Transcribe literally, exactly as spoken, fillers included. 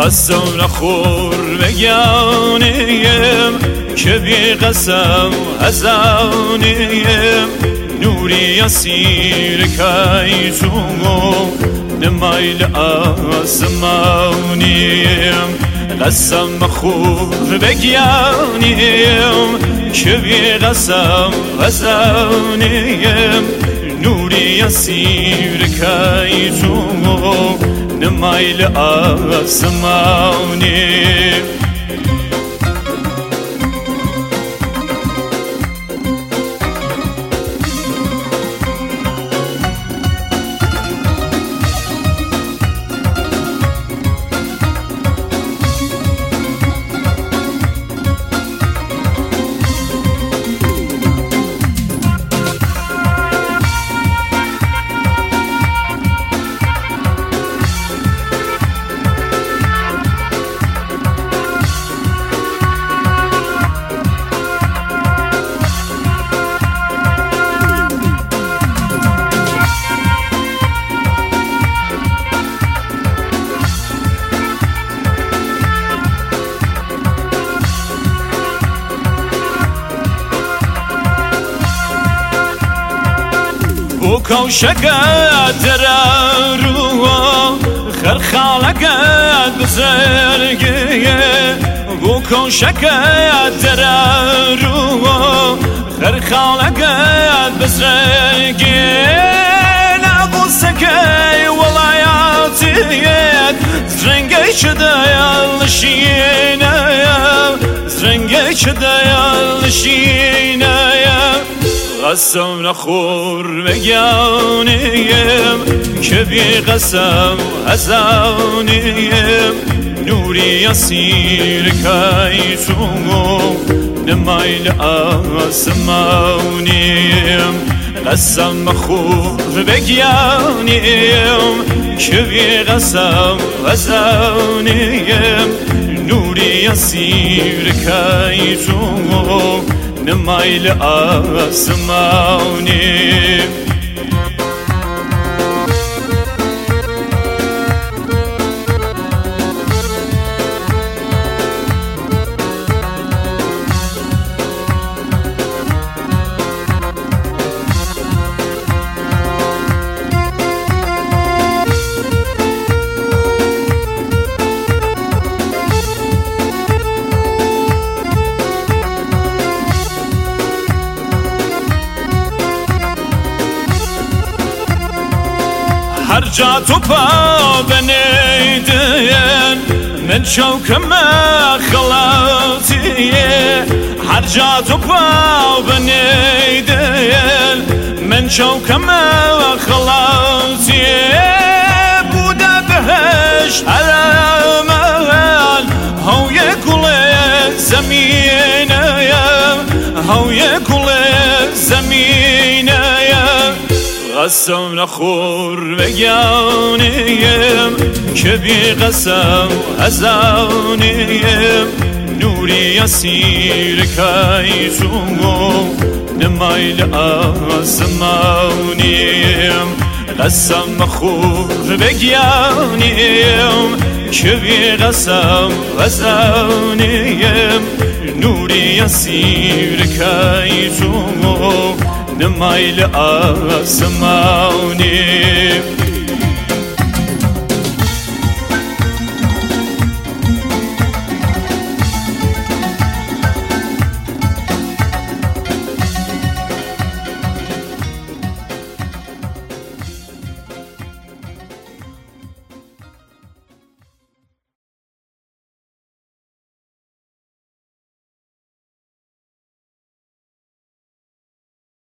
قسم نخور بگیانیم که بی قسم هزانیم نوری اسیر کیتو نمایل آسمانیم قسم نخور بگیانیم که بی قسم هزانیم نوری اسیر کیتو نمایل آسمانیم وكوشقات درارو خرخالقات بزرقية وكوشقات درارو خرخالقات بزرقية ناقصكي ولاياتي زرنقي شدايا لشينا زرنقي شدايا لشينا قسم نخور بگیانیم که بی قسم هزانیم نوری اسیر کیتو نمایل آسمانیم قسم نخور بگیانیم که بی قسم هزانیم نوری اسیر کیتو نمایل آسمانیم هر جا تو پا بنیدین من شوکم خلاتیه هر جا تو پا بنیدین من شوکم خلاتیه بوده بهش علمان هوی کل زمینه هوی کل زمینه قسم نخور بگیانیم که بی قسم هزانیم نوری اسیر کیتو نمایل آسمانیم قسم نخور بگیانیم که بی قسم هزانیم نوری اسیر کیتو نمایل آسمانیم